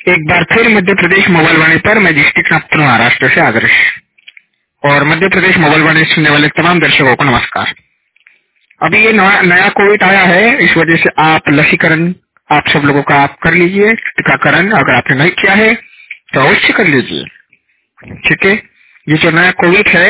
एक बार फिर मध्य प्रदेश मोबाइल वाणी पर मैं डिस्ट्रिक्ट नागपुर महाराष्ट्र से आदर्श और मध्य प्रदेश मोबाइल वाणी सुनने वाले तमाम दर्शकों को नमस्कार। अभी ये नया कोविड आया है, इस वजह से आप लसीकरण आप सब लोगों का आप कर लीजिए। टीकाकरण अगर आपने नहीं किया है तो अवश्य कर लीजिए, ठीक है। ये जो नया कोविड है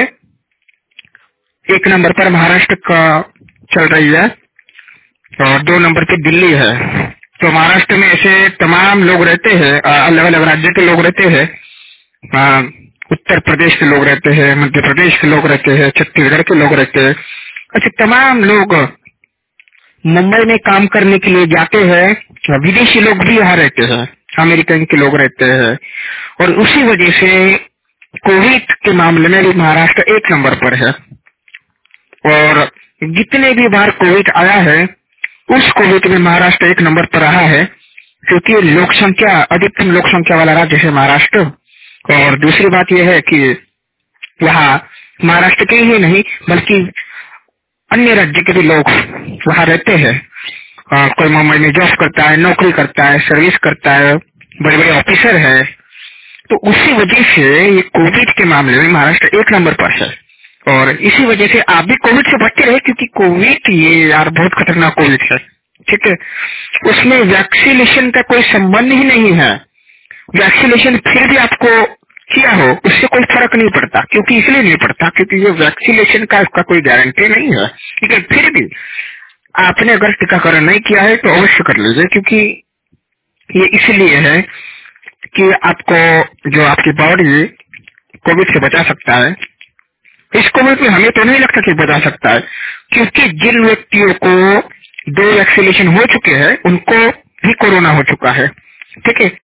1 नंबर पर महाराष्ट्र का चल रही है और 2 नंबर पे दिल्ली है। तो महाराष्ट्र में ऐसे तमाम लोग रहते हैं, अलग अलग राज्य के लोग रहते हैं, उत्तर प्रदेश के लोग रहते हैं, मध्य प्रदेश के लोग रहते हैं, छत्तीसगढ़ के लोग रहते हैं। ऐसे तमाम लोग मुंबई में काम करने के लिए जाते हैं, विदेशी लोग भी यहाँ रहते हैं, अमेरिकन के लोग रहते हैं और उसी वजह से कोविड के मामले में भी महाराष्ट्र 1 नंबर पर है। और जितने भी बार कोविड आया है उस कोविड में महाराष्ट्र 1 नंबर पर रहा है, क्योंकि लोक संख्या अधिकतम लोक संख्या वाला राज्य है महाराष्ट्र। और दूसरी बात यह है कि यहाँ महाराष्ट्र के ही नहीं बल्कि अन्य राज्य के भी लोग वहाँ रहते हैं। कोई मुंबई में जॉब करता है, नौकरी करता है, सर्विस करता है, बड़े बड़े ऑफिसर है। तो उसी वजह से ये कोविड के मामले में महाराष्ट्र 1 नंबर पर है। और इसी वजह से आप भी कोविड से बचते रहे, क्योंकि कोविड ये यार बहुत खतरनाक कोविड है, ठीक है। उसमें वैक्सीनेशन का कोई संबंध ही नहीं है। वैक्सीनेशन फिर भी आपको किया हो उससे कोई फर्क नहीं पड़ता, क्योंकि इसलिए नहीं पड़ता क्योंकि ये वैक्सीनेशन का उसका कोई गारंटी नहीं है, ठीक है। फिर भी आपने अगर टीकाकरण नहीं किया है तो अवश्य कर लीजिए, क्योंकि ये इसलिए है कि आपको जो आपकी बॉडी कोविड से बचा सकता है। इस कोविड में हमें तो नहीं लगता कि बचा सकता है, क्योंकि जिन व्यक्तियों को 2 वैक्सीनेशन हो चुके हैं उनको भी कोरोना हो चुका है, ठीक है।